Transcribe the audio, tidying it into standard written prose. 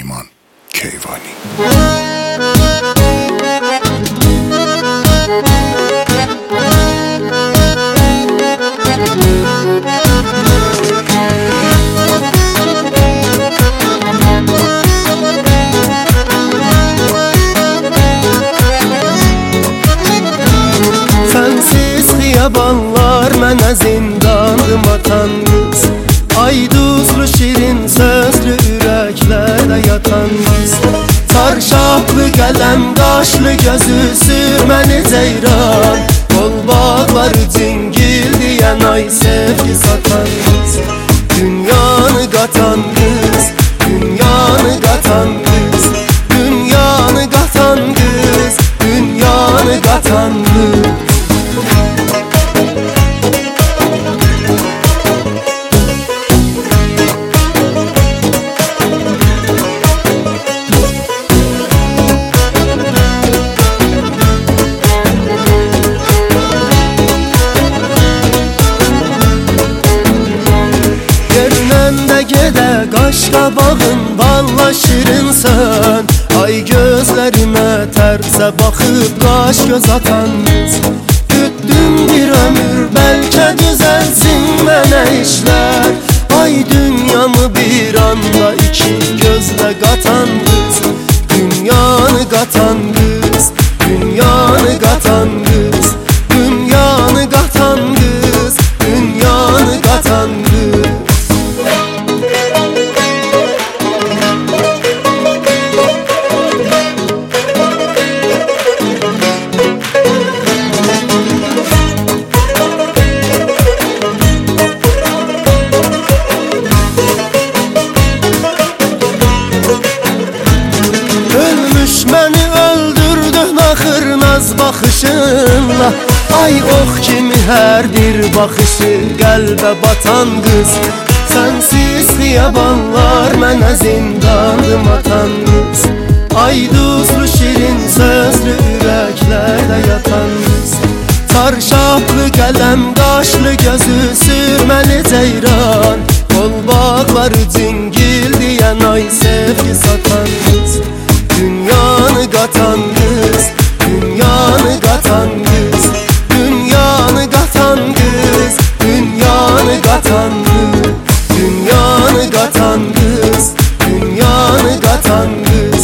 Süleyman Keyvani. Sensiz xiyabanlar mənə zindandım atan qız, ay duzlu şirin sözlü ürəklərdə yatan qız. Çarşaflı qələm qaşlı gözü sürməni ceyran, qol bağları cingil deyən ay sevgi satan qız. Dünyanı qatan qız, dünyanı qatan qız, dünyanı qatan qız, dünyanı qatan qız. Gedə qaşqabağın balla şirinsən, ay gözlərimə tərsə baxıb qaş göz atan qız. Gütdüm bir ömür bəlkə düzəlsin mənə işlər, ay dünyamı bir anda iki gözlə qatan qız. Dünyanı qatan qız, dünyanı qatan qız, dünyanı qatan qız, dünyanı qatan qız. Məni öldürdün axırnaz baxışınla, ay ox kimi hər bir baxışı qəlbə batan qız. Sənsiz xiyabanlar mənə zindandım atan qız, ay duzlu şirin sözlü ürəklərdə yatan qız. Çarşaflı qələm qaşlı gözü sürməni ceyran, qol bağları cingil deyən ay sevgi satan qız. Dünyanı qatan qız, dünyanı qatan qız, dünyanı qatan qız, dünyanı qatan qız, dünyanı qatan qız, dünyanı qatan qız.